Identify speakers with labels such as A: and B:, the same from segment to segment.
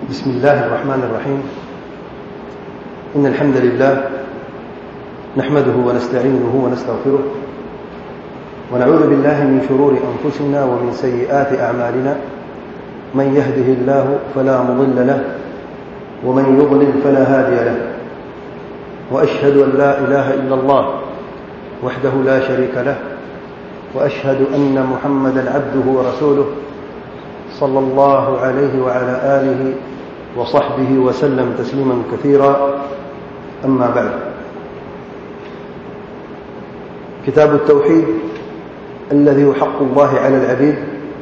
A: بسم الله الرحمن الرحيم. إن الحمد لله نحمده ونستعينه ونستغفره ونعوذ بالله من شرور أنفسنا ومن سيئات أعمالنا. من يهده الله فلا مضل له ومن يضلل فلا هادي له. وأشهد أن لا إله إلا الله وحده لا شريك له وأشهد أن محمدا عبده ورسوله صلى الله عليه وعلى آله وصحبه وسلم تسليما كثيرا. أما بعد، كتاب التوحيد الذي هو حق الله على العبيد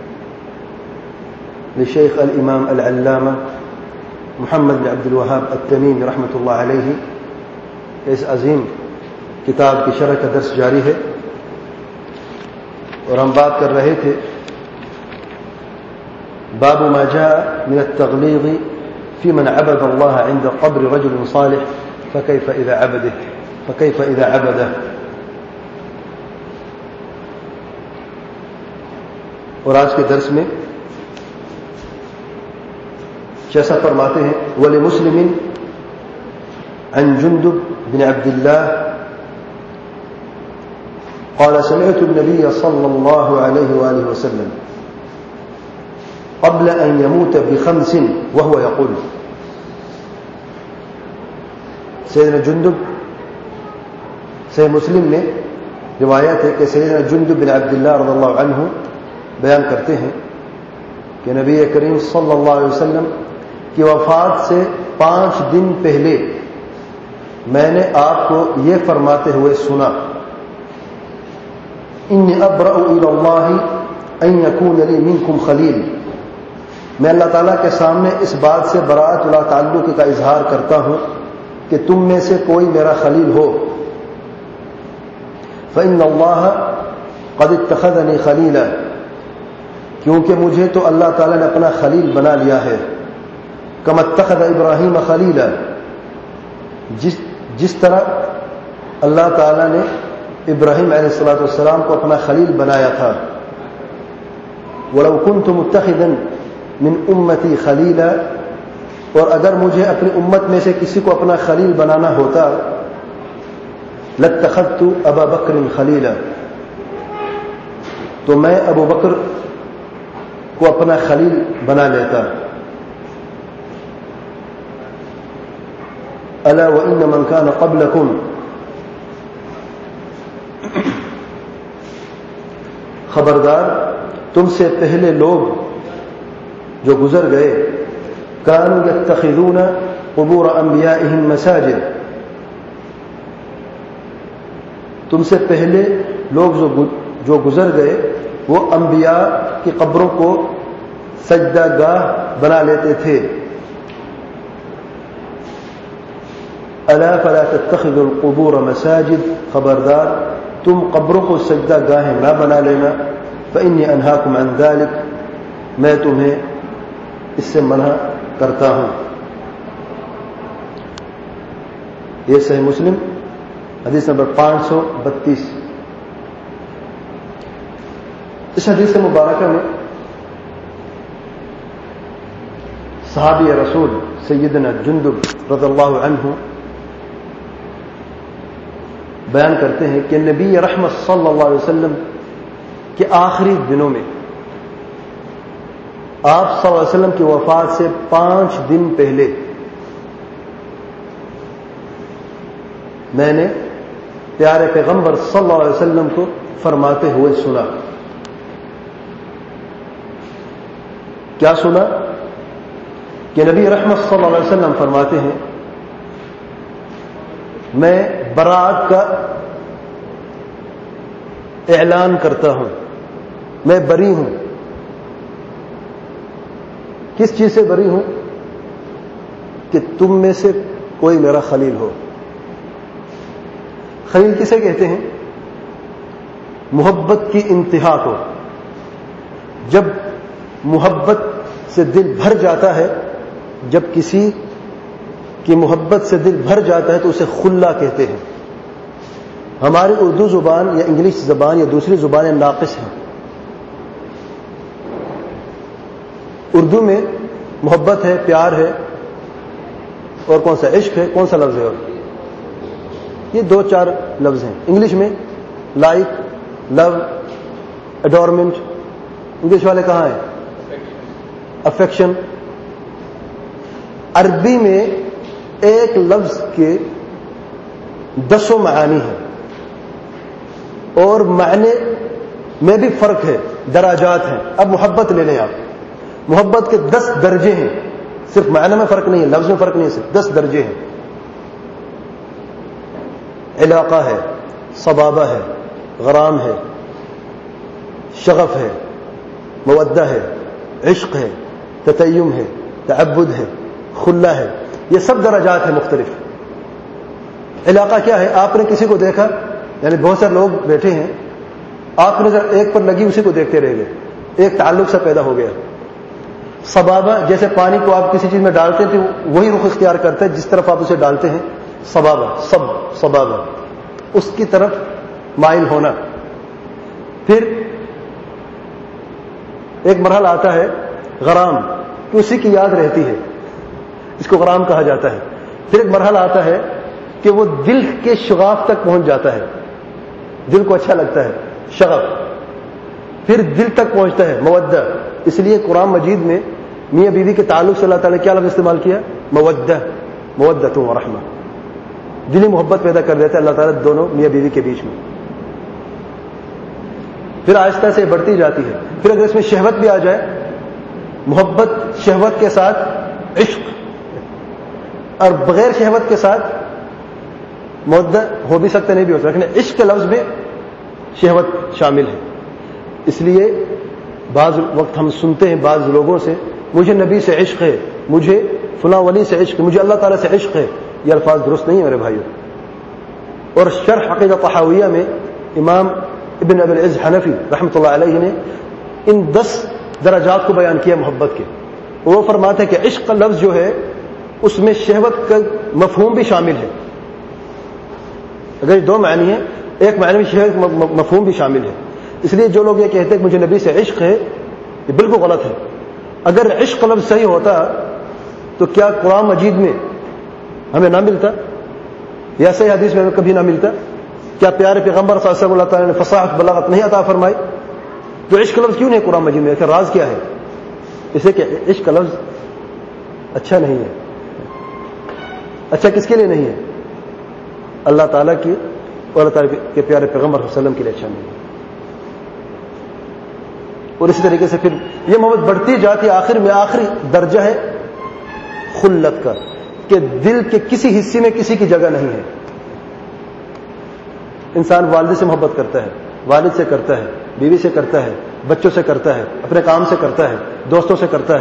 A: للشيخ الإمام العلامة محمد بن عبد الوهاب التميمي رحمۃ اللہ علیہ. اس عظیم کتاب کی شرح کا درس جاری ہے اور ہم بات کر رہے تھے باب ما جاء من التغليظ في من عبد الله عند قبر رجل صالح فكيف إذا عبده. اور آج کے درس میں جیسا فرماتے ہیں ولمسلم عن جندب بن عبد الله قال سمعت النبي صلى الله عليه وآله وسلم قبل أن يموت ب5 وهو يقول. سیدنا جندب صحیح مسلم میں روایت ہے کہ سیدنا جندب بن عبداللہ رضی اللہ عنہ بیان کرتے ہیں کہ نبی کریم صلی اللہ علیہ وسلم کی وفات سے 5 دن پہلے میں نے آپ کو یہ فرماتے ہوئے سنا انی ابرأ الی اللہ ان یکون لی منکم خلیل. میں اللہ تعالیٰ کے سامنے اس بات سے براءت لا تعلق کا اظہار کرتا ہوں کہ تم میں سے کوئی میرا خلیل ہو. فإن اللہ قد اتخذنی خلیلا، کیونکہ مجھے تو اللہ تعالیٰ نے اپنا خلیل بنا لیا ہے. کما اتخذ ابراہیم خلیلا، جس طرح اللہ تعالیٰ نے ابراہیم علیہ الصلوۃ والسلام کو اپنا خلیل بنایا تھا. ولو كنت متخذا من امتی خلیلا، اور اگر مجھے اپنی امت میں سے کسی کو اپنا خلیل بنانا ہوتا لاتخذت ابا بکر خلیلا، تو میں ابو بکر کو اپنا خلیل بنا لیتا. الا وان من كان قبلكم، خبردار تم سے پہلے لوگ جو گزر گئے كانوا يتخذون قبور انبیائهم مساجد، تم سے پہلے لوگ جو گزر گئے وہ انبیاء کی قبروں کو سجدہ گاہ بنا لیتے تھے. الا فلا تتخذوا القبور مساجد، خبردار تم قبروں کو سجدہ گاہیں نہ بنا لینا. فإني أنهاكم عن ذلك، میں تمہیں اس سے منع کرتا ہوں. یہ صحیح مسلم حدیث نمبر 532. اس حدیث مبارکہ میں صحابی رسول سیدنا جندب رضی اللہ عنہ بیان کرتے ہیں کہ نبی رحمت صلی اللہ علیہ وسلم کے آخری دنوں میں آپ صلی اللہ علیہ وسلم کی وفات سے 5 دن پہلے میں نے پیارے پیغمبر صلی اللہ علیہ وسلم کو فرماتے ہوئے سنا. کیا سنا؟ کہ نبی رحمت صلی اللہ علیہ وسلم فرماتے ہیں میں برات کا اعلان کرتا ہوں، میں بری ہوں. کس چیز سے بری ہوں؟ کہ تم میں سے کوئی میرا خلیل ہو. خلیل کسے کہتے ہیں؟ محبت کی انتہا کو. جب محبت سے دل بھر جاتا ہے، جب کسی کی محبت سے دل بھر جاتا ہے تو اسے خلا کہتے ہیں. ہماری اردو زبان یا انگلش زبان یا دوسری زبانیں ناقص ہیں. اردو میں محبت ہے، پیار ہے، اور کون سا عشق ہے، کون سا لفظ ہے؟ اور یہ 2-4 لفظ ہیں انگلش میں، لائک، لو، اڈورمنٹ. انگلش والے کہاں ہیں؟ افیکشن. عربی میں ایک لفظ کے 10 معانی ہیں، اور معنی میں بھی فرق ہے، درجات ہیں. اب محبت لے لیں آپ، محبت کے 10 درجے ہیں، صرف معنی میں فرق نہیں ہے، لفظ میں فرق نہیں ہے، صرف 10 درجے ہیں. علاقہ ہے، صبابہ ہے، غرام ہے، شغف ہے، مودہ ہے، عشق ہے، تتیم ہے، تعبد ہے، خلہ ہے. یہ سب درجات ہیں مختلف. علاقہ کیا ہے؟ آپ نے کسی کو دیکھا، یعنی بہت سارے لوگ بیٹھے ہیں، آپ نے ایک پر لگی اسی کو دیکھتے رہ گئے، ایک تعلق سا پیدا ہو گیا. صبابہ، جیسے پانی کو آپ کسی چیز میں ڈالتے ہیں تو وہی رخ اختیار کرتا ہے جس طرف آپ اسے ڈالتے ہیں. صبابہ، صبابہ، اس کی طرف مائل ہونا. پھر ایک مرحلہ آتا ہے غرام، کہ اسی کی یاد رہتی ہے، اس کو غرام کہا جاتا ہے. پھر ایک مرحلہ آتا ہے کہ وہ دل کے شغاف تک پہنچ جاتا ہے، دل کو اچھا لگتا ہے، شغف. پھر دل تک پہنچتا ہے، مودہ. اس لیے قرآن مجید میں میاں بیوی کے تعلق سے اللہ تعالیٰ نے کیا لفظ استعمال کیا؟ مودہ، مودۃ و رحمہ. دلی محبت پیدا کر دیتا ہے اللہ تعالیٰ دونوں میاں بیوی کے بیچ میں. پھر آہستہ سے بڑھتی جاتی ہے. پھر اگر اس میں شہوت بھی آ جائے، محبت شہوت کے ساتھ عشق، اور بغیر شہوت کے ساتھ مودہ ہو بھی سکتا نہیں بھی ہو سکتا، لیکن عشق کے لفظ میں شہوت شامل ہے. اس لیے بعض وقت ہم سنتے ہیں بعض لوگوں سے، مجھے نبی سے عشق ہے، مجھے فلاں ولی سے عشق ہے، مجھے اللہ تعالیٰ سے عشق ہے. یہ الفاظ درست نہیں ہیں میرے بھائیوں. اور شرح عقیدہ طحاویہ میں امام ابن ابی العز حنفی رحمۃ اللہ علیہ نے ان 10 درجات کو بیان کیا محبت کے. وہ فرماتے ہیں کہ عشق کا لفظ جو ہے اس میں شہوت کا مفہوم بھی شامل ہے. اگر یہ 2 معنی ہیں، ایک معنی میں شہوت مفہوم بھی شامل ہے. اس لیے جو لوگ یہ کہتے ہیں کہ مجھے نبی سے عشق ہے، یہ بالکل غلط ہے. اگر عشق کا لفظ صحیح ہوتا تو کیا قرآن مجید میں ہمیں نہ ملتا، یا صحیح حدیث میں ہمیں کبھی نہ ملتا؟ کیا پیارے پیغمبر صلی اللہ علیہ وسلم اللہ تعالیٰ نے فصاحت بلاغت نہیں عطا فرمائی؟ تو عشق کا لفظ کیوں نہیں قرآن مجید میں؟ راز کیا ہے؟ اس لیے کہ عشق کا لفظ اچھا نہیں ہے. اچھا کس کے لیے نہیں ہے؟ اللہ تعالیٰ کی اور اللہ تعالیٰ کے پیارے پیغمبر صلی اللہ علیہ وسلم کے لیے اچھا نہیں ہے. اور اسی طریقے سے پھر یہ محبت بڑھتی جاتی. آخر میں آخری درجہ ہے خلت کا، کہ دل کے کسی حصے میں کسی کی جگہ نہیں ہے. انسان والد سے محبت کرتا ہے، والد سے کرتا ہے، بیوی سے کرتا ہے، بچوں سے کرتا ہے، اپنے کام سے کرتا ہے، دوستوں سے کرتا ہے.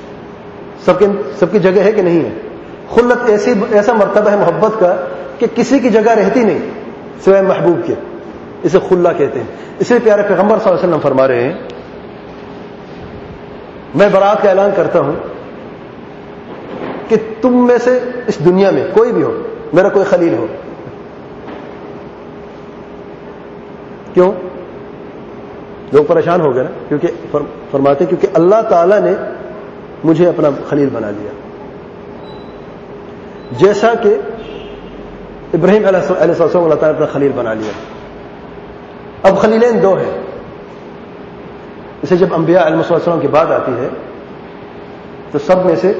A: سب کی جگہ ہے کہ نہیں ہے؟ خلت ایسا مرتبہ ہے محبت کا کہ کسی کی جگہ رہتی نہیں سوائے محبوب کے. اسے خلہ کہتے ہیں. اس لیے پیارے پیغمبر صلی اللہ علیہ وسلم فرما رہے ہیں، میں برات کا اعلان کرتا ہوں کہ تم میں سے اس دنیا میں کوئی بھی ہو، میرا کوئی خلیل ہو. کیوں؟ لوگ پریشان ہو گئے نا، کیونکہ فرماتے کیونکہ اللہ تعالیٰ نے مجھے اپنا خلیل بنا لیا، جیسا کہ ابراہیم علیہ السلام اللہ تعالیٰ نے اپنا خلیل بنا لیا. اب خلیلین 2 ہیں. اسے جب انبیاء علیہ السلام کی بات آتی ہے تو سب میں سے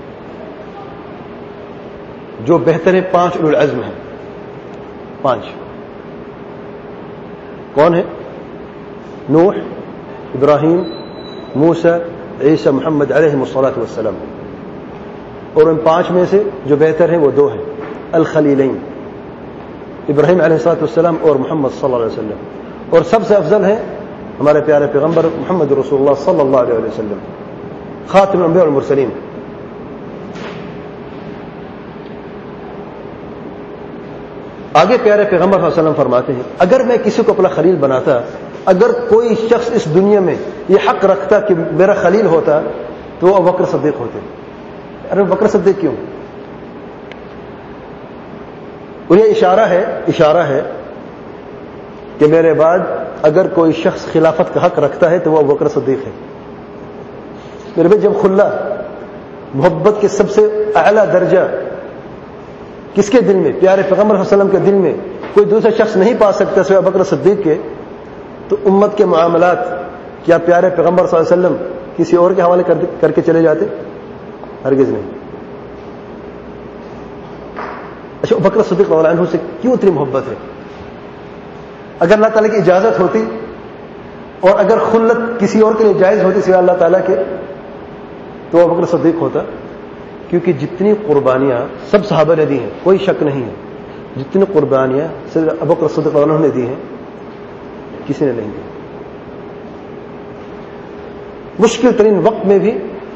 A: جو بہتر 5 اولو العزم ہیں، 5 کون ہیں؟ نوح، ابراہیم، موسیٰ، عیسیٰ، محمد علیہ الصلاۃ والسلام. اور ان 5 میں سے جو بہتر ہیں وہ 2 ہیں، الخلیلین، ابراہیم علیہ الصلاۃ والسلام اور محمد صلی اللہ علیہ وسلم. اور سب سے افضل ہیں ہمارے پیارے پیغمبر محمد رسول اللہ صلی اللہ علیہ وسلم، خاتم الانبیاء والمرسلین. آگے پیارے پیغمبر صلی اللہ علیہ وسلم فرماتے ہیں، اگر میں کسی کو اپنا خلیل بناتا، اگر کوئی شخص اس دنیا میں یہ حق رکھتا کہ میرا خلیل ہوتا تو وہ ابوبکر صدیق ہوتے. ارے ابوبکر صدیق کیوں؟ اور یہ اشارہ ہے کہ میرے بعد اگر کوئی شخص خلافت کا حق رکھتا ہے تو وہ ابوبکر صدیق ہے. میرے بھائی جب خلا محبت کے سب سے اعلیٰ درجہ کس کے دل میں؟ پیارے پیغمبر صلی اللہ علیہ وسلم کے دل میں کوئی دوسرا شخص نہیں پا سکتا سوائے ابو بکر صدیق کے. تو امت کے معاملات کیا پیارے پیغمبر صلی اللہ علیہ وسلم کسی اور کے حوالے کر کے چلے جاتے؟ ہرگز نہیں. اچھا، ابو بکر صدیق رضی اللہ عنہ سے کیوں اتنی محبت ہے؟ اگر اللہ تعالیٰ کی اجازت ہوتی اور اگر خلت کسی اور کے لیے جائز ہوتی سوائے اللہ تعالیٰ کے تو ابو بکر صدیق ہوتا. کیونکہ جتنی قربانیاں سب صحابہ نے دی ہیں، کوئی شک نہیں ہے، جتنی قربانیاں صرف ابو بکر صدیق رضی اللہ عنہ نے دی ہیں کسی نے نہیں دی. مشکل ترین وقت میں بھی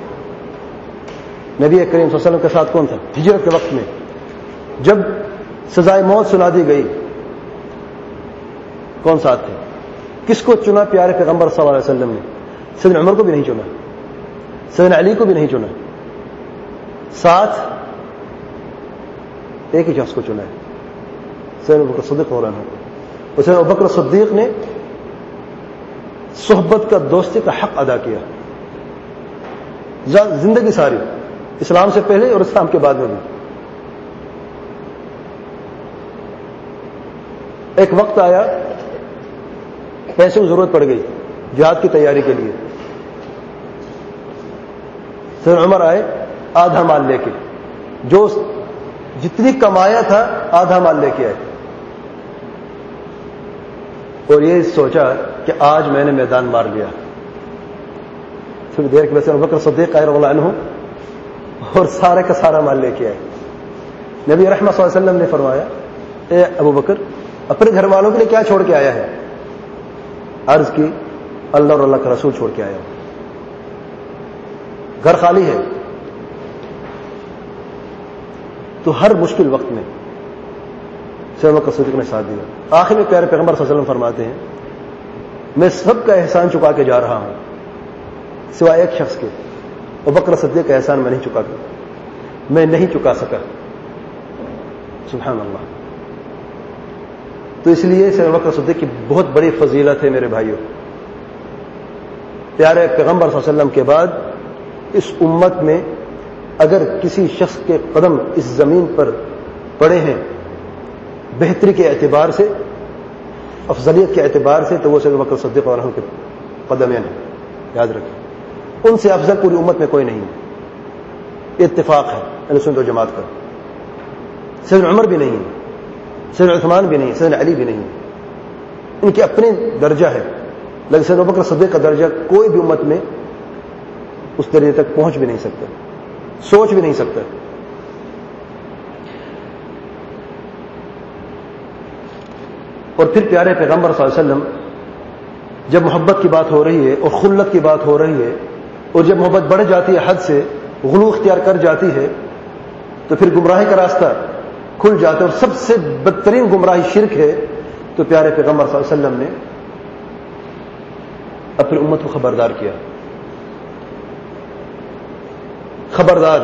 A: نبی کریم صلی اللہ علیہ وسلم کے ساتھ کون تھا؟ ہجرت کے وقت میں جب سزائے موت سنا دی گئی، کون ساتھ تھے؟ کس کو چنا پیارے پیغمبر صلی اللہ علیہ وسلم نے؟ سیدنا عمر کو بھی نہیں چنا، سیدنا علی کو بھی نہیں چنا، ساتھ ایک ہی شخص کو چنا ہے، سیدنا ابو بکر صدیق رضی اللہ عنہ. اور سیدنا ابو بکر صدیق نے صحبت کا، دوستی کا حق ادا کیا زندگی ساری، اسلام سے پہلے اور اسلام کے بعد میں بھی. ایک وقت آیا پیسے کی ضرورت پڑ گئی جہاد کی تیاری کے لیے. سیدنا عمر آئے آدھا مال لے کے، جو جتنی کمایا تھا آدھا مال لے کے آئے اور یہ سوچا کہ آج میں نے میدان مار لیا. تھوڑی دیر کے بعد ابو بکر صدیق رضی اللہ عنہ اور سارے کا سارا مال لے کے آئے. نبی رحمت صلی اللہ علیہ وسلم نے فرمایا، اے ابو بکر اپنے گھر والوں کے لیے کیا چھوڑ کے آیا ہے؟ عرض کی، اللہ اور اللہ کا رسول چھوڑ کے آیا ہوں. گھر خالی ہے. تو ہر مشکل وقت میں سیدنا ابو بکر صدیق نے ساتھ دیا. آخر میں پیارے پیغمبر صلی اللہ علیہ وسلم فرماتے ہیں، میں سب کا احسان چکا کے جا رہا ہوں سوائے ایک شخص کے. ابو بکر صدیق کا احسان میں نہیں چکا سکا. سبحان اللہ. تو اس لیے سیدنا ابو بکر صدیق کی بہت بڑی فضیلت ہے میرے بھائیوں. پیارے پیغمبر صلی اللہ علیہ وسلم کے بعد اس امت میں اگر کسی شخص کے قدم اس زمین پر پڑے ہیں بہتری کے اعتبار سے، افضلیت کے اعتبار سے، تو وہ سیدنا ابو بکر صدیق رضی اللہ عنہ کے قدمین ہیں. یاد رکھیں، ان سے افضل پوری امت میں کوئی نہیں ہے. اتفاق ہے اہل سنت و جماعت کا. سیدنا عمر بھی نہیں ہے، سیدنا عثمان بھی نہیں، سیدنا علی بھی نہیں. ان کے اپنے درجہ ہے، لیکن سیدنا ابو بکر صدیق کا درجہ کوئی بھی امت میں اس درجے تک پہنچ بھی نہیں سکتا، سوچ بھی نہیں سکتا. اور پھر پیارے پیغمبر صلی اللہ علیہ وسلم جب محبت کی بات ہو رہی ہے اور خلت کی بات ہو رہی ہے، اور جب محبت بڑھ جاتی ہے، حد سے غلو اختیار کر جاتی ہے، تو پھر گمراہی کا راستہ کھل جاتا ہے. اور سب سے بدترین گمراہی شرک ہے. تو پیارے پیغمبر صلی اللہ علیہ وسلم نے اپنی امت کو خبردار کیا، خبردار،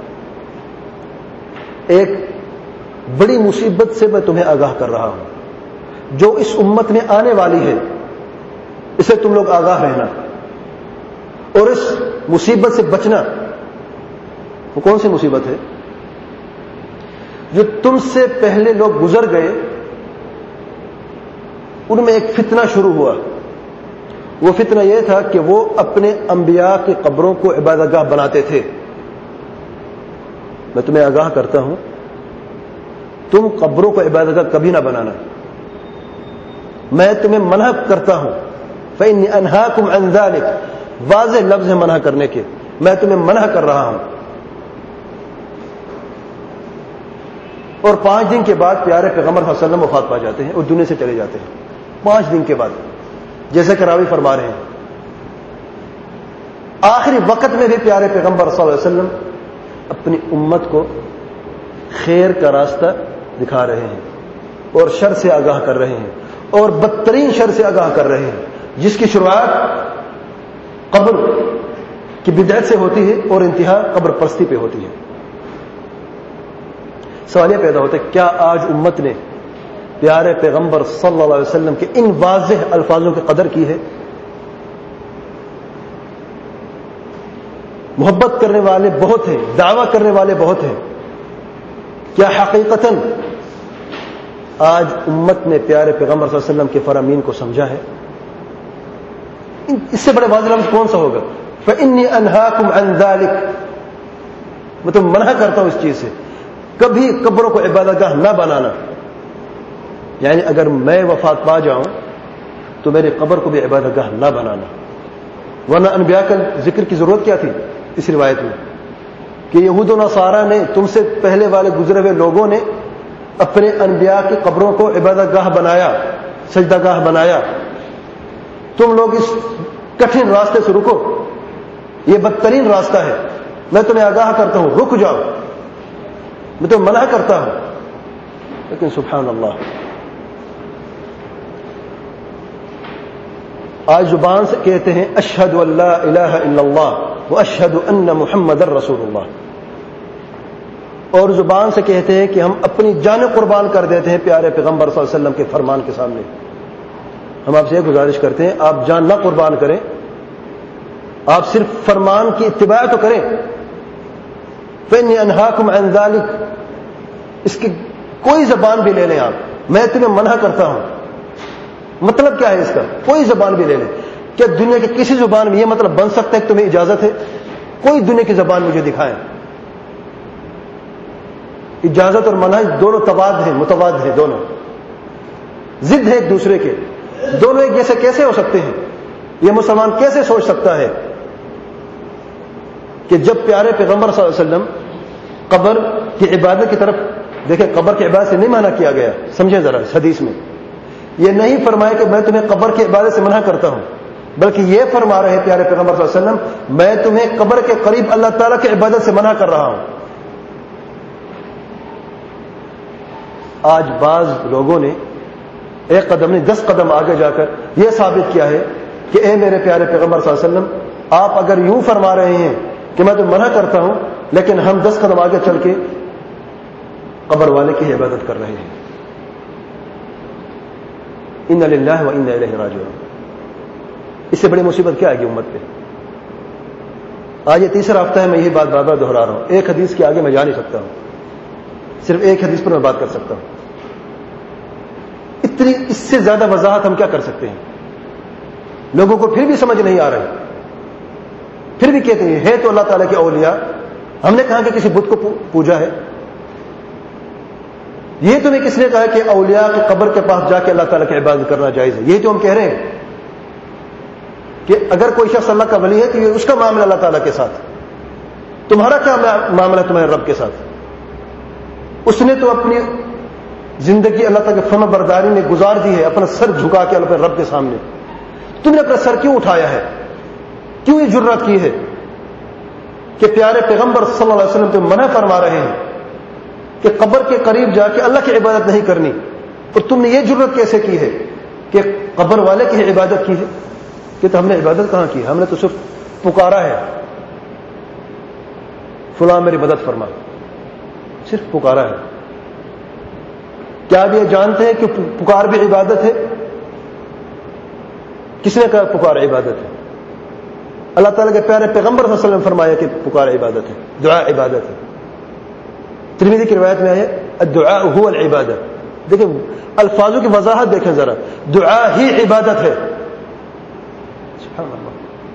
A: ایک بڑی مصیبت سے میں تمہیں آگاہ کر رہا ہوں جو اس امت میں آنے والی ہے، اسے تم لوگ آگاہ رہنا اور اس مصیبت سے بچنا. وہ کون سی مصیبت ہے؟ جو تم سے پہلے لوگ گزر گئے ان میں ایک فتنہ شروع ہوا. وہ فتنہ یہ تھا کہ وہ اپنے انبیاء کی قبروں کو عبادت گاہ بناتے تھے. میں تمہیں آگاہ کرتا ہوں، تم قبروں کو عبادت گاہ کبھی نہ بنانا. میں تمہیں منع کرتا ہوں، فإني أنهاكم عن ذلك، واضح لفظ ہے منع کرنے کے، میں تمہیں منع کر رہا ہوں. اور 5 دن کے بعد پیارے پیغمبر صلی اللہ علیہ وسلم وفات پا جاتے ہیں اور دنیا سے چلے جاتے ہیں. 5 دن کے بعد، جیسے کہ راوی فرما رہے ہیں. آخری وقت میں بھی پیارے پیغمبر صلی اللہ علیہ وسلم اپنی امت کو خیر کا راستہ دکھا رہے ہیں اور شر سے آگاہ کر رہے ہیں، اور بدترین شر سے آگاہ کر رہے ہیں جس کی شروعات قبر کی بدعت سے ہوتی ہے اور انتہا قبر پرستی پہ ہوتی ہے. سوال یہ پیدا ہوتا ہے، کیا آج امت نے پیارے پیغمبر صلی اللہ علیہ وسلم کے ان واضح الفاظوں کی قدر کی ہے؟ محبت کرنے والے بہت ہیں، دعویٰ کرنے والے بہت ہیں، کیا حقیقتاً آج امت نے پیارے پیغمبر صلی اللہ علیہ وسلم کے فرامین کو سمجھا ہے؟ اس سے بڑے واضح لفظ کون سا ہوگا؟ فإني أنهاكم عن ذلك، میں تم منع کرتا ہوں اس چیز سے، کبھی قبروں کو عبادت گاہ نہ بنانا. یعنی اگر میں وفات پا جاؤں تو میری قبر کو بھی عبادت گاہ نہ بنانا. ورنہ انبیاء کا ذکر کی ضرورت کیا تھی اس روایت میں کہ یہود و نصارہ نے، تم سے پہلے والے گزرے ہوئے لوگوں نے اپنے انبیاء کی قبروں کو عبادت گاہ بنایا، سجدہ گاہ بنایا. تم لوگ اس کٹھن راستے سے رکو، یہ بدترین راستہ ہے. میں تمہیں آگاہ کرتا ہوں، رک جاؤ، میں تمہیں منع کرتا ہوں. لیکن سبحان اللہ، آج زبان سے کہتے ہیں اشہد ان لا الہ الا اللہ واشہد ان محمد رسول اللہ، اور زبان سے کہتے ہیں کہ ہم اپنی جان قربان کر دیتے ہیں پیارے پیغمبر صلی اللہ علیہ وسلم کے فرمان کے سامنے. ہم آپ سے یہ گزارش کرتے ہیں آپ جان نہ قربان کریں، آپ صرف فرمان کی اتباع تو کریں. فإني أنهاكم عن ذلك، اس کی کوئی زبان بھی لے لیں آپ، میں تمہیں منع کرتا ہوں. مطلب کیا ہے اس کا؟ کوئی زبان بھی لے لیں. کیا دنیا کی کسی زبان میں یہ مطلب بن سکتا ہے کہ تمہیں اجازت ہے؟ کوئی دنیا کی زبان مجھے دکھائیں. اجازت اور منع دونوں تضاد ہیں، متضاد ہیں، دونوں ضد ہے ایک دوسرے کے. دونوں ایک جیسے کیسے ہو سکتے ہیں؟ یہ مسلمان کیسے سوچ سکتا ہے کہ جب پیارے پیغمبر صلی اللہ علیہ وسلم قبر کی عبادت کی طرف دیکھیں، قبر کی عبادت سے نہیں منع کیا گیا، سمجھیں ذرا. اس حدیث میں یہ نہیں فرمایا کہ میں تمہیں قبر کی عبادت سے منع کرتا ہوں، بلکہ یہ فرما رہے ہیں پیارے پیغمبر صلی اللہ علیہ وسلم میں تمہیں قبر کے قریب اللہ تعالیٰ کی عبادت سے منع کر رہا ہوں. آج بعض لوگوں نے ایک قدم نہیں 10 قدم آگے جا کر یہ ثابت کیا ہے کہ اے میرے پیارے پیغمبر صلی اللہ علیہ وسلم، آپ اگر یوں فرما رہے ہیں کہ میں تمہیں منع کرتا ہوں، لیکن ہم 10 قدم آگے چل کے قبر والے کی عبادت کر رہے ہیں. انا للہ و انا الیہ راجعون. اس سے بڑی مصیبت کیا آئے گی امت پہ؟ آج یہ تیسرا ہفتہ ہے میں یہی بات بار بار دہرا رہا ہوں. ایک حدیث کے آگے میں جا نہیں سکتا ہوں، صرف ایک حدیث پر میں بات کر سکتا ہوں. اتنی اس سے زیادہ وضاحت ہم کیا کر سکتے ہیں؟ لوگوں کو پھر بھی سمجھ نہیں آ رہا ہے، پھر بھی کہتے ہیں ہے تو اللہ تعالیٰ کے اولیاء. ہم نے کہا کہ کسی بت کو پوجا ہے؟ یہ تمہیں کس نے کہا کہ اولیاء کی قبر کے پاس جا کے اللہ تعالیٰ کی عبادت کرنا جائز ہے؟ یہی تو ہم کہہ رہے ہیں کہ اگر کوئی شخص اللہ کا ولی ہے تو یہ اس کا معاملہ اللہ تعالیٰ کے ساتھ، تمہارا کیا معاملہ تمہارے رب کے ساتھ؟ اس نے تو اپنی زندگی اللہ تعالیٰ کی فرما برداری میں گزار دی ہے، اپنا سر جھکا کے اپنے رب کے سامنے. تم نے اپنا سر کیوں اٹھایا ہے؟ کیوں یہ جرات کی ہے کہ پیارے پیغمبر صلی اللہ علیہ وسلم تم منع فرما رہے ہیں کہ قبر کے قریب جا کے اللہ کی عبادت نہیں کرنی، اور تم نے یہ جرات کیسے کی ہے کہ قبر والے کی عبادت کی ہے؟ کہ تو ہم نے عبادت کہاں کی؟ ہم نے تو صرف پکارا ہے، فلاں میری مدد فرما، صرف پکارا ہے. کیا آپ یہ جانتے ہیں کہ پکار بھی عبادت ہے؟ کس نے کہا پکار عبادت ہے؟ اللہ تعالیٰ کے پیارے پیغمبر صلی اللہ علیہ وسلم فرمایا کہ پکار عبادت ہے، دعا عبادت ہے. ترمذی کی روایت میں ہے الدعاء هو العبادہ. دیکھیں الفاظوں کی وضاحت دیکھیں ذرا، دعا ہی عبادت ہے. سبحان اللہ،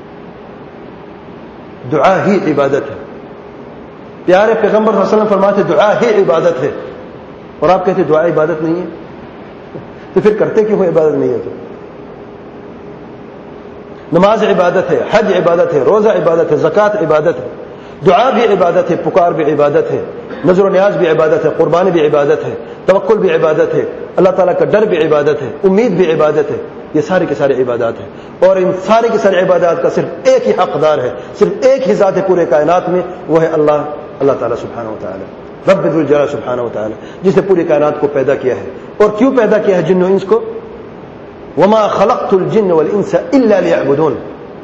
A: دعا ہی عبادت ہے. پیارے پیغمبر صلی اللہ علیہ وسلم فرماتے دعا ہی عبادت ہے، اور آپ کہتے دعا عبادت نہیں ہے؟ تو پھر کرتے کیوں عبادت نہیں ہے؟ تو نماز عبادت ہے، حج عبادت ہے، روزہ عبادت ہے، زکوٰۃ عبادت ہے، دعا بھی عبادت ہے، پکار بھی عبادت ہے، نظر و نیاز بھی عبادت ہے، قربانی بھی عبادت ہے، توکل بھی عبادت ہے، اللہ تعالیٰ کا ڈر بھی عبادت ہے، امید بھی عبادت ہے. یہ سارے کے سارے عبادات ہیں، اور ان سارے کے سارے عبادات کا صرف ایک ہی حقدار ہے، صرف ایک ہی ذات ہے پورے کائنات میں، وہ ہے اللہ تعالیٰ سبحانہ و تعالیٰ، رب ذو الجلال سبحانہ و تعالیٰ، جس نے پوری کائنات کو پیدا کیا ہے. اور کیوں پیدا کیا ہے جن و انس کو؟ وما خلقت الجن والانس الا ليعبدون،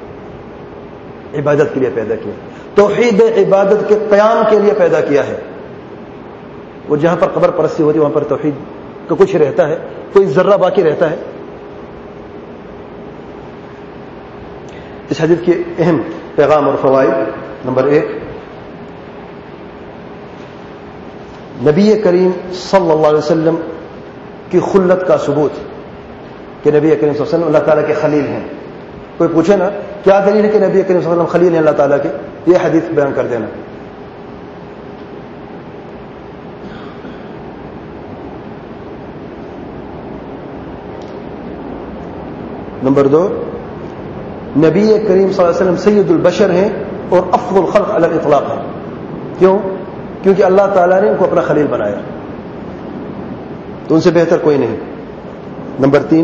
A: عبادت کے لیے پیدا کیا، توحید عبادت کے قیام کے لیے پیدا کیا ہے. وہ جہاں پر قبر پرستی ہوتی ہے وہاں پر توحید کا کچھ رہتا ہے؟ کوئی ذرہ باقی رہتا ہے؟ اس حدیث کے اہم پیغام اور فوائد نمبر 1، نبی کریم صلی اللہ علیہ وسلم کی خلت کا ثبوت کہ نبی کریم صلی اللہ علیہ وسلم اللہ تعالیٰ کے خلیل ہیں. کوئی پوچھے نا کیا دلیل ہے کہ نبی کریم صلی اللہ علیہ وسلم خلیل ہیں اللہ تعالیٰ کے، یہ حدیث بیان کر دینا. نمبر 2، نبی کریم صلی اللہ علیہ وسلم سید البشر ہیں اور افضل الخلق علی الاطلاق ہیں. کیوں؟ کیونکہ اللہ تعالیٰ نے ان کو اپنا خلیل بنایا، تو ان سے بہتر کوئی نہیں. نمبر 3،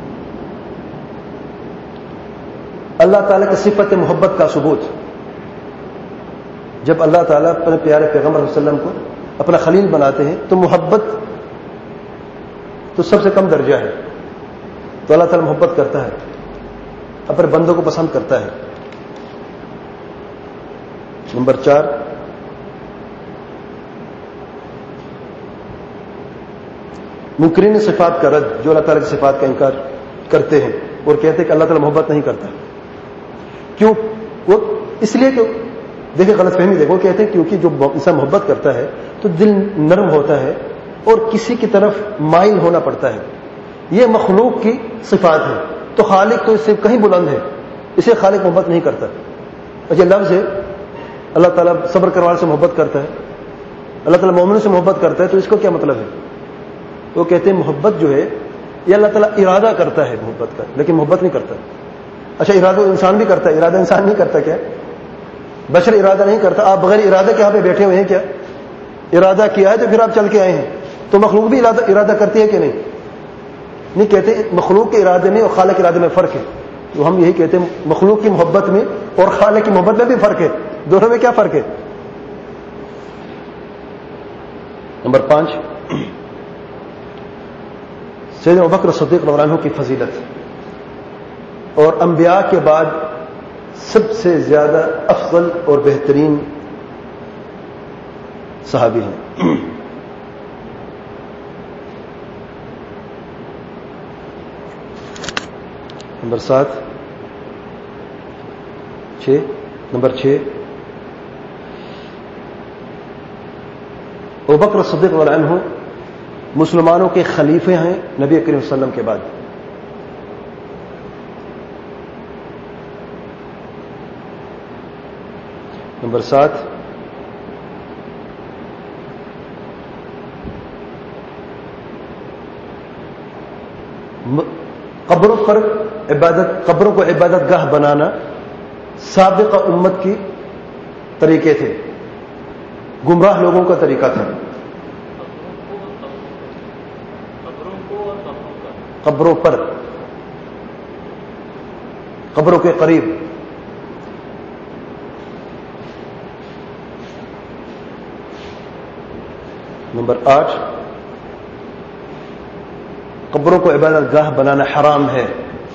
A: اللہ تعالیٰ کی صفت محبت کا ثبوت. جب اللہ تعالیٰ اپنے پیارے پیغمبر صلی اللہ علیہ وسلم کو اپنا خلیل بناتے ہیں تو محبت تو سب سے کم درجہ ہے. تو اللہ تعالیٰ محبت کرتا ہے، اپنے بندوں کو پسند کرتا ہے. نمبر 4، منکرین صفات کا رد، جو اللہ تعالیٰ کی صفات کا انکار کرتے ہیں اور کہتے ہیں کہ اللہ تعالیٰ محبت نہیں کرتا. کیوں؟ وہ اس لیے کہ دیکھیں غلط فہمی دیکھو، کہتے ہیں کیونکہ جو انسان محبت کرتا ہے تو دل نرم ہوتا ہے اور کسی کی طرف مائل ہونا پڑتا ہے. یہ مخلوق کی صفات ہے، تو خالق تو اس سے کہیں بلند ہے، اسے خالق محبت نہیں کرتا. اچھا لفظ ہے اللہ تعالیٰ صبر کرنے والے سے محبت کرتا ہے، اللہ تعالیٰ مومنوں سے محبت کرتا ہے، تو اس کو کیا مطلب ہے؟ وہ کہتے ہیں محبت جو ہے یہ اللہ تعالیٰ ارادہ کرتا ہے محبت کا، لیکن محبت نہیں کرتا. اچھا ارادہ انسان بھی کرتا ہے، ارادہ انسان نہیں کرتا کیا؟ بشر ارادہ نہیں کرتا. آپ بغیر ارادہ کے یہاں پہ بیٹھے ہوئے ہیں کیا؟ ارادہ کیا ہے تو پھر آپ چل کے آئے ہیں. تو مخلوق بھی ارادہ کرتی ہے کہ نہیں کہتے. مخلوق کے ارادے میں اور خالق کے ارادے میں فرق ہے. تو ہم یہی کہتے ہیں مخلوق کی محبت میں اور خالق کی محبت میں بھی فرق ہے. دونوں میں کیا فرق ہے؟ نمبر 5، سیدنا ابوبکر صدیق رضی اللہ عنہ کی فضیلت اور انبیاء کے بعد سب سے زیادہ افضل اور بہترین صحابی ہیں. نمبر 6، ابوبکر صدیق رضی اللہ عنہ مسلمانوں کے خلیفے ہیں نبی کریم صلی اللہ علیہ وسلم کے بعد. نمبر 7، قبروں کو عبادت گاہ بنانا سابقہ امت کی طریقے تھے، گمراہ لوگوں کا طریقہ تھا. قبروں پر، قبروں کے قریب. نمبر 8، قبروں کو عبادت گاہ بنانا حرام ہے.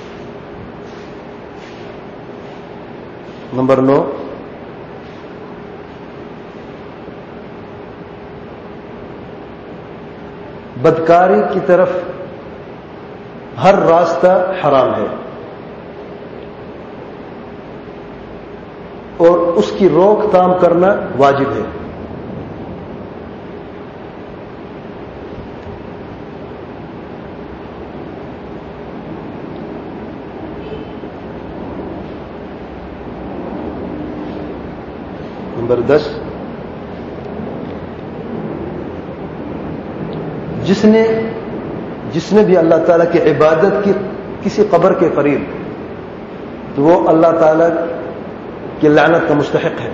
A: نمبر 9، بدکاری کی طرف ہر راستہ حرام ہے اور اس کی روک تھام کرنا واجب ہے. نمبر 10، جس نے بھی اللہ تعالیٰ کی عبادت کی کسی قبر کے قریب، تو وہ اللہ تعالیٰ کی لعنت کا مستحق ہے.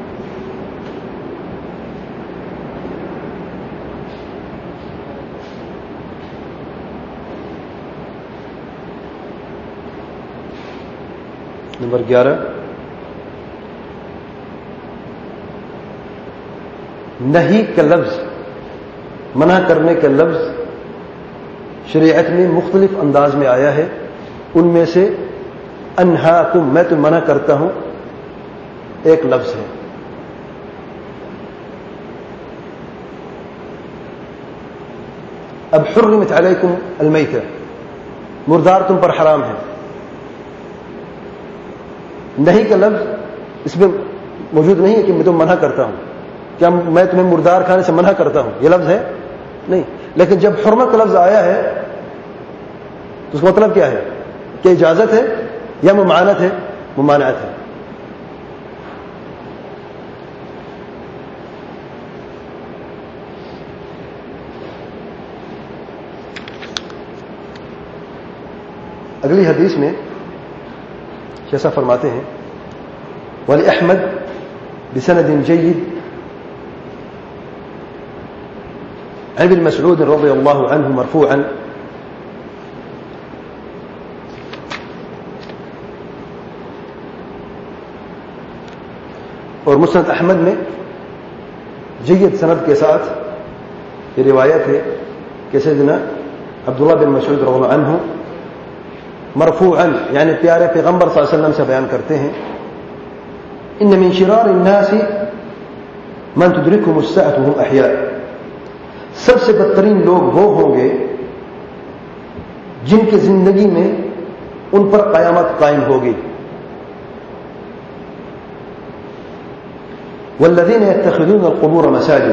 A: نمبر 11، نہیں کا لفظ، منع کرنے کا لفظ شریعت میں مختلف انداز میں آیا ہے. ان میں سے انہاکم، میں تو منع کرتا ہوں، ایک لفظ ہے. اب حرمت علیکم المیتہ، مردار تم پر حرام ہے. نہیں کا لفظ اس میں موجود نہیں ہے کہ میں تمہیں منع کرتا ہوں، کیا میں تمہیں مردار کھانے سے منع کرتا ہوں، یہ لفظ ہے نہیں. لیکن جب حرمت کا لفظ آیا ہے تو اس کا مطلب کیا ہے کہ اجازت ہے یا ممانعت ہے؟ ممانعت ہے. اگلی حدیث میں جیسا فرماتے ہیں وَلِأَحْمَدْ بِسَنَدٍ جَيِّدٍ عن ابن مسعود رضي الله عنه مرفوعا اور مسند احمد میں جید سند کے ساتھ یہ روایت ہے کہ سیدنا عبداللہ بن مسعود رضی اللہ عنہ مرفوعا یعنی پیارے پیغمبر صلی اللہ علیہ وسلم سے بیان کرتے ہیں ان من شرار الناس من تدركهم الساعة وهم احياء، سب سے بدترین لوگ وہ ہوں گے جن کی زندگی میں ان پر قیامت قائم ہوگی. والذین یتخذون القبور مساجد،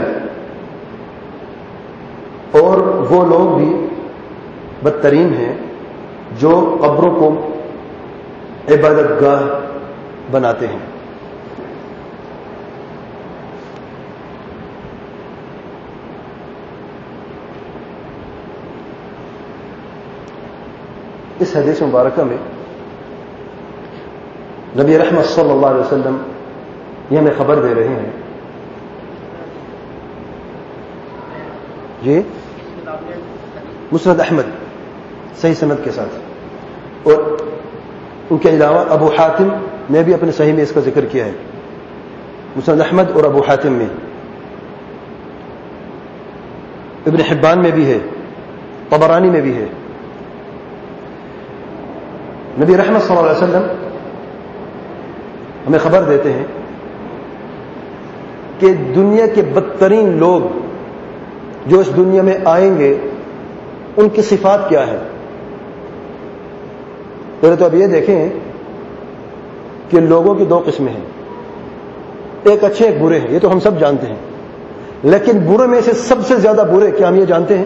A: اور وہ لوگ بھی بدترین ہیں جو قبروں کو عبادت گاہ بناتے ہیں. اس حدیث مبارکہ میں نبی رحمت صلی اللہ علیہ وسلم یہ ہمیں خبر دے رہے ہیں یہ مسند احمد صحیح سند کے ساتھ، اور ان کے علاوہ ابو حاتم نے بھی اپنے صحیح میں اس کا ذکر کیا ہے. مسند احمد اور ابو حاتم میں، ابن حبان میں بھی ہے، طبرانی میں بھی ہے. نبی رحمت صلی اللہ علیہ وسلم ہمیں خبر دیتے ہیں کہ دنیا کے بدترین لوگ جو اس دنیا میں آئیں گے ان کی صفات کیا ہے. پہلے تو اب یہ دیکھیں کہ لوگوں کی دو قسمیں ہیں، ایک اچھے ایک برے ہیں، یہ تو ہم سب جانتے ہیں. لیکن برے میں سے سب سے زیادہ برے کیا ہم یہ جانتے ہیں؟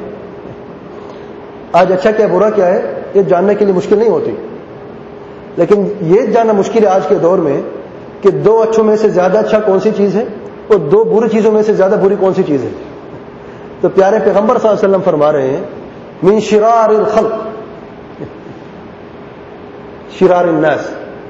A: آج اچھا کیا برا کیا ہے یہ جاننے کے لیے مشکل نہیں ہوتی، لیکن یہ جاننا مشکل ہے آج کے دور میں کہ دو اچھوں میں سے زیادہ اچھا کون سی چیز ہے اور دو بری چیزوں میں سے زیادہ بری کون سی چیز ہے. تو پیارے پیغمبر صلی اللہ علیہ وسلم فرما رہے ہیں من شرار الخلق، شرار الناس،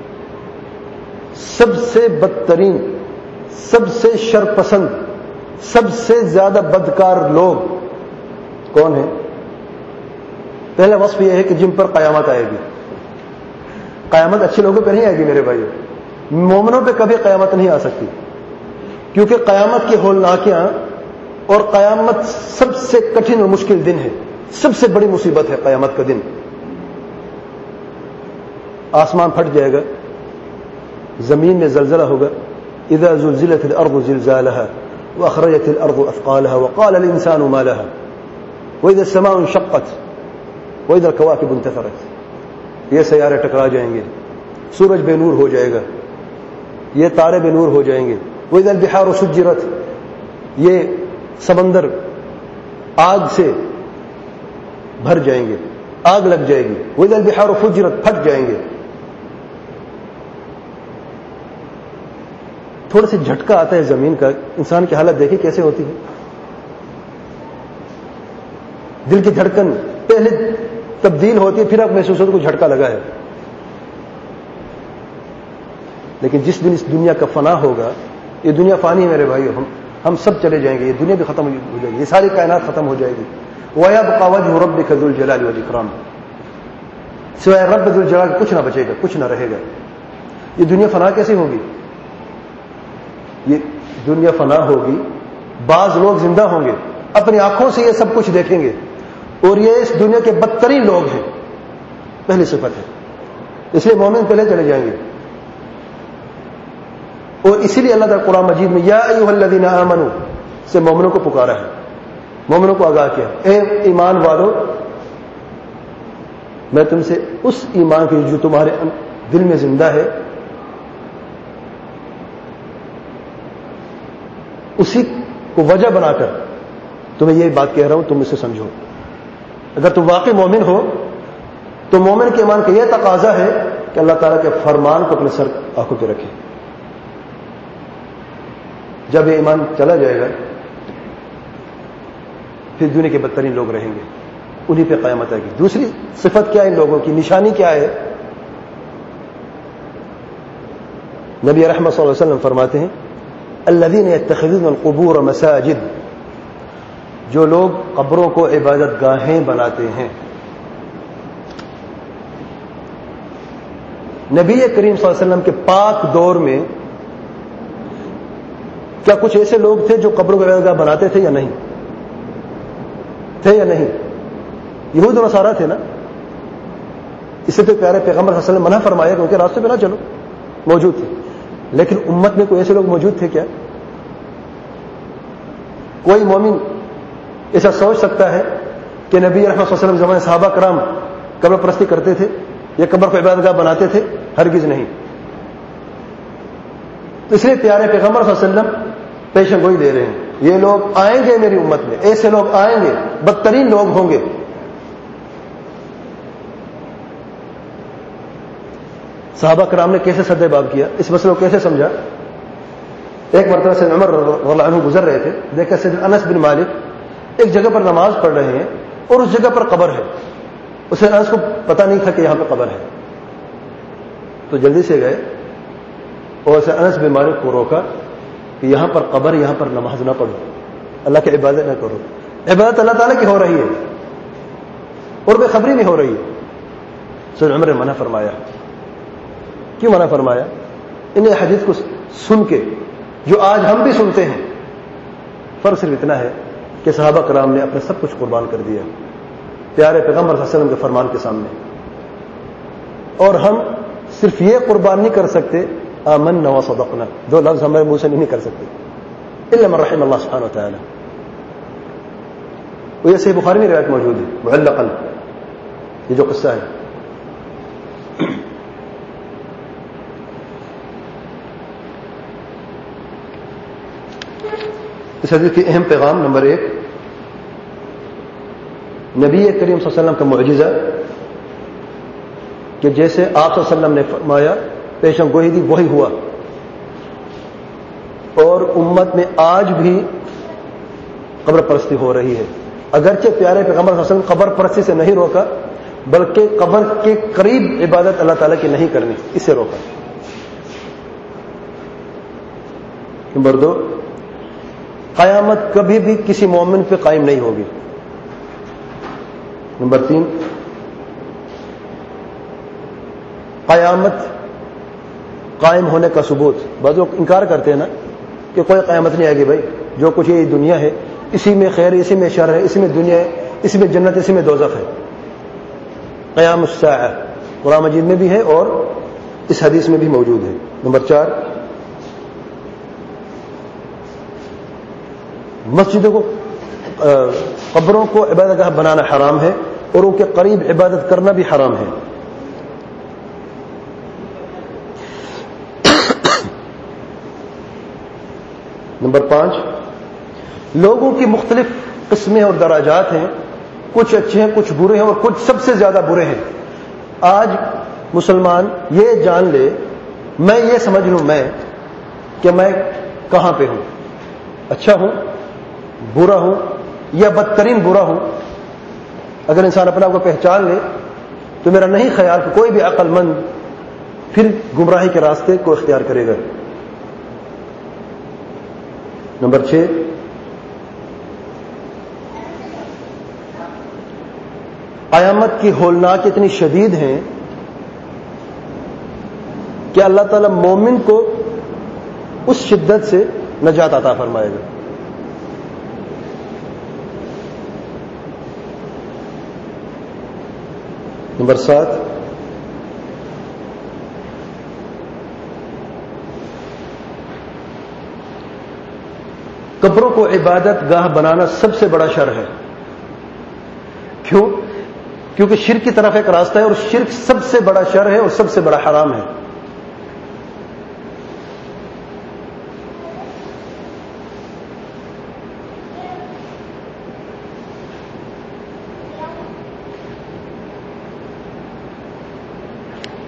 A: سب سے بدترین، سب سے شر پسند، سب سے زیادہ بدکار لوگ کون ہیں؟ پہلا وصف یہ ہے کہ جن پر قیامت آئے گی. قیامت اچھے لوگوں پہ نہیں آئے گی میرے بھائیو، مومنوں پہ کبھی قیامت نہیں آ سکتی، کیونکہ قیامت کی ہولناکیاں اور قیامت سب سے کٹھن اور مشکل دن ہے، سب سے بڑی مصیبت ہے قیامت کا دن. آسمان پھٹ جائے گا، زمین میں زلزلہ ہوگا. اذا زلزلت الارض زلزالها واخرجت الارض اثقالها وقال الانسان ما لها واذا السماء انشقت واذا الكواكب انتثرت. یہ سیارے ٹکرا جائیں گے، سورج بے نور ہو جائے گا، یہ تارے بے نور ہو جائیں گے. واذا البحار سجرت، یہ سمندر آگ سے بھر جائیں گے، آگ لگ جائے گی. واذا البحار فجرت، پھٹ جائیں گے. تھوڑا سے جھٹکا آتا ہے زمین کا، انسان کی حالت دیکھیں کیسے ہوتی ہے. دل کی دھڑکن پہلے تبدیل ہوتی ہے، پھر اب محسوس ہوتا ہے کوئی جھٹکا لگا ہے. لیکن جس دن اس دنیا کا فنا ہوگا، یہ دنیا فانی ہے میرے بھائیو، ہم سب چلے جائیں گے، یہ دنیا بھی ختم ہو جائے گی، یہ ساری کائنات ختم ہو جائے گی. وَيَبْقَى وَجْهُ رَبِّكَ ذُو الْجَلَالِ وَالْإِكْرَامِ، سوائے رب ذو الجلال کچھ نہ بچے گا، کچھ نہ رہے گا. یہ دنیا فنا کیسے ہوگی؟ یہ دنیا فنا ہوگی، بعض لوگ زندہ ہوں گے، اپنی آنکھوں سے یہ سب کچھ دیکھیں گے، اور یہ اس دنیا کے بدترین لوگ ہیں. پہلی صفت ہے، اس لیے مومن پہلے چلے جائیں گے. اور اسی لیے اللہ تعالیٰ قرآن مجید میں یا ایھا الذین آمنوا سے مومنوں کو پکارا ہے، مومنوں کو آگاہ کیا، اے ایمان والو میں تم سے اس ایمان کی جو تمہارے دل میں زندہ ہے اسی کو وجہ بنا کر تمہیں یہ بات کہہ رہا ہوں، تم اسے سمجھو۔ اگر تم واقعی مومن ہو تو مومن کے ایمان کا یہ تقاضا ہے کہ اللہ تعالیٰ کے فرمان کو اپنے سر آنکھوں پہ رکھے۔ جب یہ ایمان چلا جائے گا پھر دنیا کے بدترین لوگ رہیں گے، انہی پہ قیامت آئے گی۔ دوسری صفت کیا ہے ان لوگوں کی، نشانی کیا ہے؟ نبی رحمت صلی اللہ علیہ وسلم فرماتے ہیں الذین یتخذون القبور مساجد، جو لوگ قبروں کو عبادت گاہیں بناتے ہیں۔ نبی کریم صلی اللہ علیہ وسلم کے پاک دور میں کیا کچھ ایسے لوگ تھے جو قبروں کو عبادت گاہ بناتے تھے یا نہیں تھے؟ یا نہیں؟ یہود و نصارہ تھے نا، اس سے تو پیارے پیغمبر صلی اللہ علیہ وسلم منع فرمایا کہ ان کے راستے پہ نہ چلو، موجود تھے۔ لیکن امت میں کوئی ایسے لوگ موجود تھے کیا؟ کوئی مومن ایسا سوچ سکتا ہے کہ نبی رحمت صلی اللہ علیہ وسلم زمانے صحابہ کرام قبر پرستی کرتے تھے یا قبر کو عبادت گاہ بناتے تھے؟ ہرگز نہیں۔ تو اس لیے پیارے پیغمبر صلی اللہ علیہ وسلم پیشن گوئی دے رہے ہیں، یہ لوگ آئیں گے میری امت میں، ایسے لوگ آئیں گے، بدترین لوگ ہوں گے۔ صحابہ کرام نے کیسے سد باب کیا، اس مسئلے کو کیسے سمجھا؟ ایک مرتبہ سیدنا عمر رضی اللہ عنہ گزر رہے تھے، دیکھا سیدنا انس بن مالک ایک جگہ پر نماز پڑھ رہے ہیں اور اس جگہ پر قبر ہے۔ اسے انس کو پتہ نہیں تھا کہ یہاں پہ قبر ہے، تو جلدی سے گئے اور اسے انس بن مالک کو روکا کہ یہاں پر قبر، یہاں پر نماز نہ پڑھو، اللہ کی عبادت نہ کرو، عبادت اللہ تعالیٰ کی ہو رہی ہے اور بے خبری میں ہو رہی ہے۔ سیدنا عمر نے منع فرمایا۔ کیوں منع فرمایا؟ ان حدیث کو سن کے جو آج ہم بھی سنتے ہیں، فرق صرف اتنا ہے کہ صحابہ کرام نے اپنے سب کچھ قربان کر دیا پیارے پیغمبر صلی اللہ علیہ وسلم کے فرمان کے سامنے، اور ہم صرف یہ قربان نہیں کر سکتے آمنا وصدقنا، دو لفظ ہمارے منہ سے نہیں کر سکتے الا من رحم اللہ سبحانہ وتعالی۔ وہ یہ صحیح بخاری میں روایت موجود ہے معلقا، یہ جو قصہ ہے۔ اس حدیث کی اہم پیغام نمبر 1، نبی کریم صلی اللہ علیہ وسلم کا معجزہ کہ جیسے آپ صلی اللہ علیہ وسلم نے فرمایا، پیشن گوئی دی، وہی ہوا، اور امت میں آج بھی قبر پرستی ہو رہی ہے۔ اگرچہ پیارے پیغمبر صلی اللہ علیہ وسلم قبر پرستی سے نہیں روکا، بلکہ قبر کے قریب عبادت اللہ تعالیٰ کی نہیں کرنی، اس سے روکا۔ نمبر 2، قیامت کبھی بھی کسی مومن پہ قائم نہیں ہوگی۔ نمبر 3، قیامت قائم ہونے کا ثبوت۔ بعض لوگ انکار کرتے ہیں نا کہ کوئی قیامت نہیں آئے گی، بھائی جو کچھ یہ دنیا ہے اسی میں خیر، اسی میں شر ہے، اسی میں دنیا ہے، اسی میں جنت، اسی میں دوزخ ہے۔ قیام الساعہ قرآن مجید میں بھی ہے اور اس حدیث میں بھی موجود ہے۔ نمبر 4، مسجدوں کو، قبروں کو عبادت گاہ بنانا حرام ہے اور ان کے قریب عبادت کرنا بھی حرام ہے۔ نمبر 5، لوگوں کی مختلف قسمیں اور درجات ہیں، کچھ اچھے ہیں، کچھ برے ہیں، اور کچھ سب سے زیادہ برے ہیں۔ آج مسلمان یہ جان لے، میں یہ سمجھ لوں میں کہ میں کہاں پہ ہوں، اچھا ہوں، برا ہوں یا بدترین برا ہوں۔ اگر انسان اپنے آپ کو پہچان لے تو میرا نہیں خیال کہ کوئی بھی عقل مند پھر گمراہی کے راستے کو اختیار کرے گا۔ نمبر 6، قیامت کی ہولناک اتنی شدید ہیں کہ اللہ تعالی مومن کو اس شدت سے نجات عطا فرمائے گا۔ نمبر 7، قبروں کو عبادت گاہ بنانا سب سے بڑا شر ہے۔ کیوں؟ کیونکہ شرک کی طرف ایک راستہ ہے، اور شرک سب سے بڑا شر ہے اور سب سے بڑا حرام ہے۔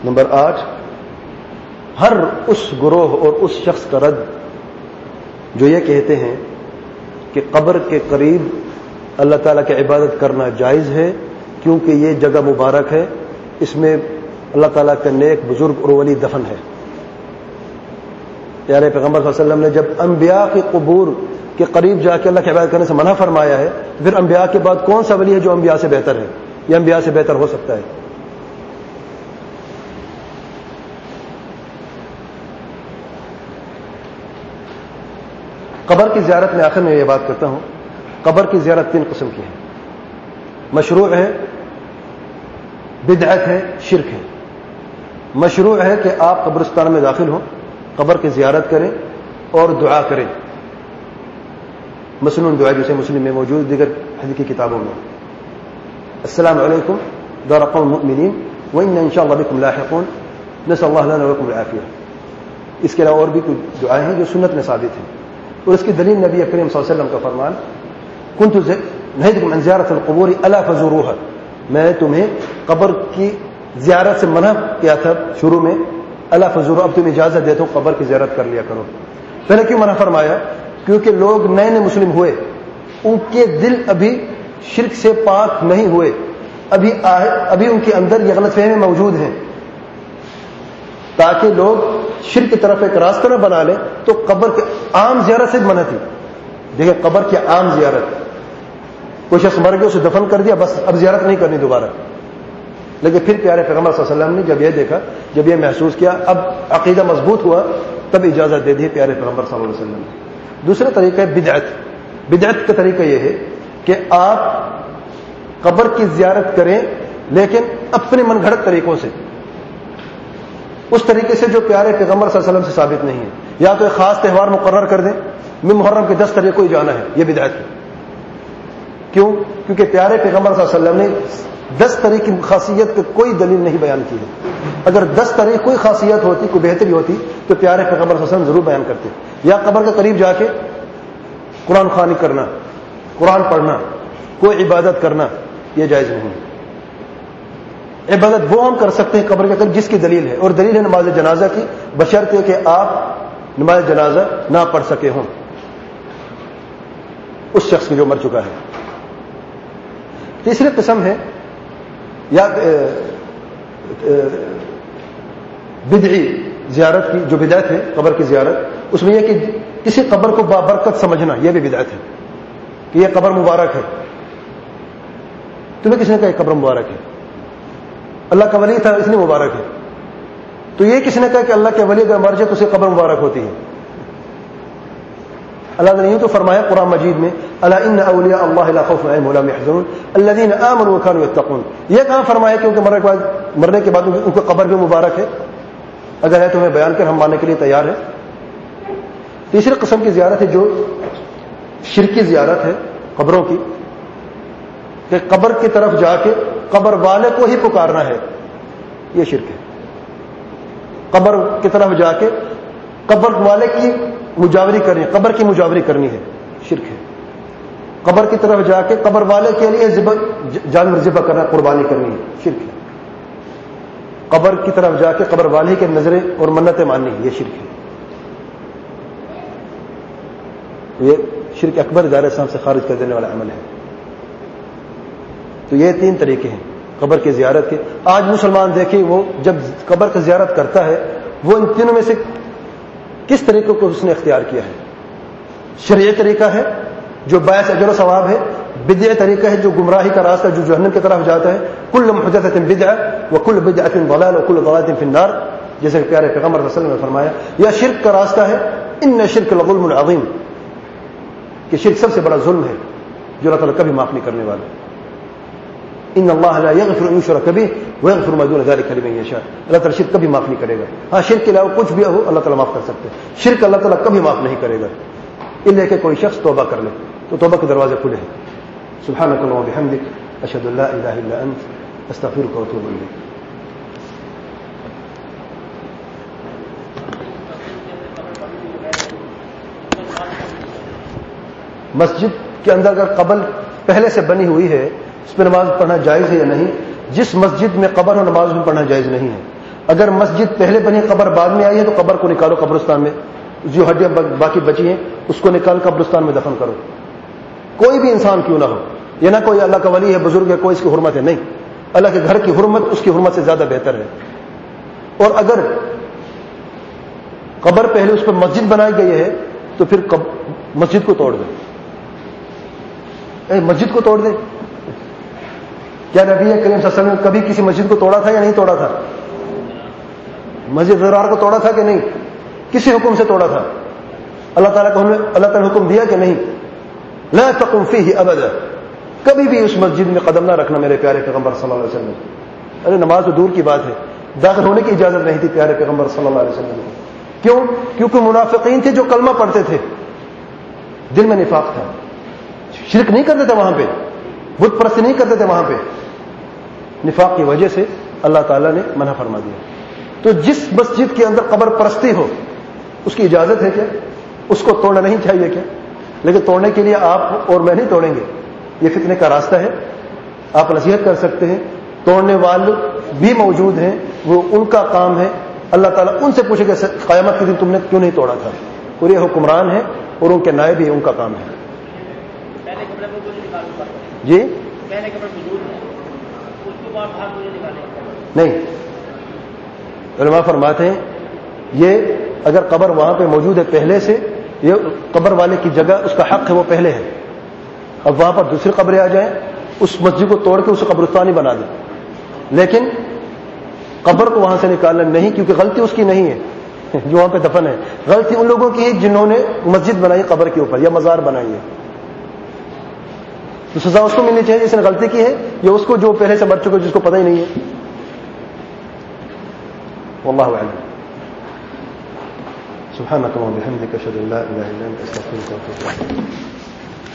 A: نمبر 8، ہر اس گروہ اور اس شخص کا رد جو یہ کہتے ہیں کہ قبر کے قریب اللہ تعالیٰ کی عبادت کرنا جائز ہے کیونکہ یہ جگہ مبارک ہے، اس میں اللہ تعالیٰ کا نیک بزرگ اور ولی دفن ہے۔ پیارے پیغمبر صلی اللہ علیہ وسلم نے جب انبیاء کی قبور کے قریب جا کے اللہ کی عبادت کرنے سے منع فرمایا ہے، تو پھر انبیاء کے بعد کون سا ولی ہے جو انبیاء سے بہتر ہے یا انبیاء سے بہتر ہو سکتا ہے؟ قبر کی زیارت میں آخر میں یہ بات کرتا ہوں، قبر کی زیارت 3 قسم کی ہے، مشروع ہے، بدعت ہے، شرک ہے۔ مشروع ہے کہ آپ قبرستان میں داخل ہوں، قبر کی زیارت کریں اور دعا کریں، مسنون دعا جسے مسلم میں موجود، دیگر حدیث کی کتابوں میں، السلام علیکم دار قوم مؤمنین وإنا ان شاء اللہ بکم لاحقون نسأل اللہ لنا ولکم العافیہ۔ اس کے علاوہ اور بھی کچھ دعائیں ہیں جو سنت میں ثابت ہیں، اور اس کی دلیل نبی کریم صلی اللہ علیہ وسلم کا فرمان، کنت نہیتکم عن زیارت القبور الا فزوروها، میں تمہیں قبر کی زیارت سے منع کیا تھا شروع میں، الا فزوروها، اب تمہیں اجازت دیتا ہوں قبر کی زیارت کر لیا کرو۔ پہلے کیوں منع فرمایا؟ کیونکہ لوگ نئے نئے مسلم ہوئے، ان کے دل ابھی شرک سے پاک نہیں ہوئے، ابھی ان کے اندر یہ غلط فہمی موجود ہیں، تاکہ لوگ شرک کی طرف ایک راستہ نہ بنا لیں، تو قبر کے عام زیارت سے منع تھی۔ دیکھیں قبر کی عام زیارت، کوئی شخص مر گیا اسے دفن کر دیا، بس اب زیارت نہیں کرنی دوبارہ۔ لیکن پھر پیارے پیغمبر صلی اللہ علیہ وسلم نے جب یہ دیکھا، جب یہ محسوس کیا اب عقیدہ مضبوط ہوا، تب اجازت دے دی پیارے پیغمبر صلی اللہ علیہ وسلم نے۔ دوسرا طریقہ ہے بدعت۔ بدعت کا طریقہ یہ ہے کہ آپ قبر کی زیارت کریں لیکن اپنے من گھڑت طریقوں سے، اس طریقے سے جو پیارے پیغمبر صلی اللہ علیہ وسلم سے ثابت نہیں ہے، یا تو ایک خاص تہوار مقرر کر دیں، میں محرم کے 10 طریقوں ہی جانا ہے، یہ بدعت ہے۔ کیوں؟ کیونکہ پیارے پیغمبر صلی اللہ علیہ وسلم نے 10 طریق کی خاصیت کی کوئی دلیل نہیں بیان کی ہے۔ اگر 10 طریق کوئی خاصیت ہوتی، کوئی بہتری ہوتی، تو پیارے پیغمبر صلی اللہ علیہ وسلم ضرور بیان کرتے۔ یا قبر کے قریب جا کے قرآن خوانی کرنا، قرآن پڑھنا، کوئی عبادت کرنا، یہ جائز نہیں ہے۔ عبادت وہ ہم کر سکتے ہیں قبر کے قریب جس کی دلیل ہے، اور دلیل ہے نماز جنازہ کی، بشرطے کہ آپ نماز جنازہ نہ پڑھ سکے ہوں اس شخص کی جو مر چکا ہے۔ تیسری قسم ہے یا بدعی زیارت کی، جو بدعت ہے قبر کی زیارت، اس میں یہ کہ کسی قبر کو بابرکت سمجھنا، یہ بھی بدعت ہے کہ یہ قبر مبارک ہے۔ تمہیں کس نے کہا یہ قبر مبارک ہے؟ اللہ کا ولی تھا اس لیے مبارک ہے۔ تو یہ کس نے کہا کہ اللہ کے ولی اگر مر جائے تو اسے قبر مبارک ہوتی ہے؟ اللہ نے یوں تو فرمایا قرآن مجید میں، الا ان اولیاء اللہ لا خوف علیہم ولا هم يحزنون الذين امنوا وكانوا يتقون۔ یہ کہاں فرمایا کہ ان کے مرنے کے بعد ان کو قبر بھی مبارک ہے؟ اگر ہے تو ہمیں بیان کر، ہم ماننے کے لیے تیار ہیں۔ تیسری قسم کی زیارت ہے جو شرکی زیارت ہے قبروں کی، کہ قبر کی طرف جا کے قبر والے کو ہی پکارنا ہے، یہ شرک ہے۔ قبر کی طرف جا کے قبر والے کی مجاوری کرنی، قبر کی مجاوری کرنی ہے، شرک ہے۔ قبر کی طرف جا کے قبر والے کے لیے جانور ذبح کرنا، قربانی کرنی ہے، شرک ہے۔ قبر کی طرف جا کے قبر والے کے نظریں اور منتیں ماننی ہے، یہ شرک ہے۔ یہ شرک اکبر دائرہ اسلام سے خارج کر دینے والا عمل ہے۔ تو یہ 3 طریقے ہیں قبر کی زیارت کے۔ آج مسلمان دیکھیں وہ جب قبر کی زیارت کرتا ہے، وہ ان تینوں میں سے کس طریقے کو اس نے اختیار کیا ہے؟ شرعی طریقہ ہے جو باعث اجر و ثواب ہے، بدعی طریقہ ہے جو گمراہی کا راستہ جو جہنم کی طرف جاتا ہے، کل محدثۃ بدعہ وکل بدعۃ ضلالہ وکل ضلالۃ فی النار، جیسے کہ پیارے پیغمبر صلی اللہ علیہ وسلم نے فرمایا، یا شرک کا راستہ ہے، ان شرک لظلم عظیم، کہ شرک سب سے بڑا ظلم ہے جو اللہ تعالیٰ کبھی معاف نہیں کرنے والا۔ ان اللہ لا یغفر ان یشرک بہ ویغفر ما دون ذلک لمن یشاء، اللہ تعالیٰ شرک کبھی معاف نہیں کرے گا۔ ہاں شرک کے علاوہ کچھ بھی ہو اللہ تعالیٰ معاف کر سکتے ہیں، شرک اللہ تعالیٰ کبھی معاف نہیں کرے گا، الا کہ کوئی شخص توبہ کر لے تو توبہ کے دروازے کھلے ہیں۔ سبحانک اللہم وبحمدک اشہد ان لا الہ الا انت استغفرک واتوب الیک۔ مسجد کے اندر اگر قبر پہلے سے بنی ہوئی ہے، اس پہ نماز پڑھنا جائز ہے یا نہیں؟ جس مسجد میں قبر ہو نماز میں پڑھنا جائز نہیں ہے۔ اگر مسجد پہلے بنی قبر بعد میں آئی ہے تو قبر کو نکالو قبرستان میں، جو ہڈیاں باقی بچی ہیں اس کو نکال قبرستان میں دفن کرو، کوئی بھی انسان کیوں نہ ہو، یہ نہ کوئی اللہ کا ولی ہے، بزرگ ہے، کوئی اس کی حرمت ہے، نہیں، اللہ کے گھر کی حرمت اس کی حرمت سے زیادہ بہتر ہے۔ اور اگر قبر پہلے اس پر مسجد بنائی گئی ہے تو پھر مسجد کو توڑ دے، مسجد کو توڑ دے۔ کیا نبی کریم صلی اللہ علیہ وسلم نے کبھی کسی مسجد کو توڑا تھا یا نہیں توڑا تھا؟ مسجد ضرار کو توڑا تھا کہ نہیں؟ کسی حکم سے توڑا تھا؟ اللہ تعالیٰ نے حکم دیا کہ نہیں، لا تقم فیہ ابدا، کبھی بھی اس مسجد میں قدم نہ رکھنا میرے پیارے پیغمبر صلی اللہ علیہ وسلم۔ ارے نماز تو دور کی بات ہے، داخل ہونے کی اجازت نہیں تھی پیارے پیغمبر صلی اللہ علیہ وسلم کو۔ کیوں؟ کیونکہ منافقین تھے جو کلمہ پڑھتے تھے، دل میں نفاق تھا، شرک نہیں کرتے تھے وہاں پہ، بت پرستی نہیں کرتے تھے وہاں پہ، نفاق کی وجہ سے اللہ تعالیٰ نے منع فرما دیا۔ تو جس مسجد کے اندر قبر پرستی ہو اس کی اجازت ہے کیا؟ اس کو توڑنا نہیں چاہیے کیا؟ لیکن توڑنے کے لیے آپ اور میں نہیں توڑیں گے، یہ فتنے کا راستہ ہے۔ آپ نصیحت کر سکتے ہیں، توڑنے والے بھی موجود ہیں، وہ ان کا کام ہے، اللہ تعالیٰ ان سے پوچھے کہ قیامت کے دن تم نے کیوں نہیں توڑا تھا، اور یہ حکمران ہے اور ان کے نائب بھی ان کا کام ہے۔ جی نہیں، علماء فرماتے ہیں یہ اگر قبر وہاں پہ موجود ہے پہلے سے، یہ قبر والے کی جگہ اس کا حق ہے، وہ پہلے ہے، اب وہاں پر دوسری قبریں آ جائیں اس مسجد کو توڑ کے اسے قبرستان ہی بنا دیں، لیکن قبر کو وہاں سے نکالنا نہیں، کیونکہ غلطی اس کی نہیں ہے جو وہاں پہ دفن ہے، غلطی ان لوگوں کی ہے جنہوں نے مسجد بنائی قبر کے اوپر یا مزار بنائی ہے، تو سزا اس کو ملنی چاہیے جس نے غلطی کی ہے، یا اس کو جو پہلے سے مر چکے جس کو پتہ ہی نہیں ہے۔ واللہ اعلم۔ سبحانك اللهم وبحمدك اشهد ان لا اله الا انت استغفرك واتوب اليك۔